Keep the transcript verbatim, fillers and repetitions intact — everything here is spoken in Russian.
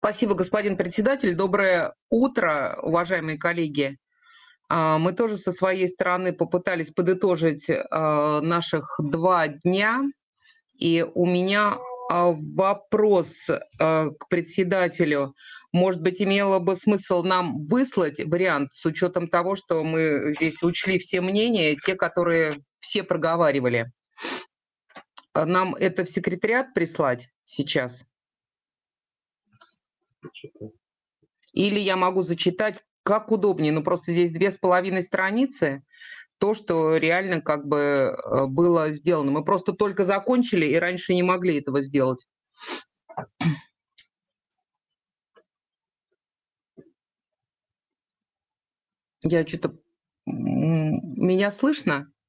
Спасибо, господин председатель. Доброе утро, уважаемые коллеги. А, мы тоже со своей стороны попытались подытожить, а, наших два дня. И у меня, а, вопрос, а, к председателю. Может быть, имело бы смысл нам выслать вариант с учетом того, что мы здесь учли все мнения, те, которые все проговаривали. А, нам это в секретариат прислать сейчас? Или я могу зачитать, как удобнее. Ну, просто здесь две с половиной страницы. То, что реально как бы, э, было сделано. Мы просто только закончили и раньше не могли этого сделать. Я чё-то м меня слышно?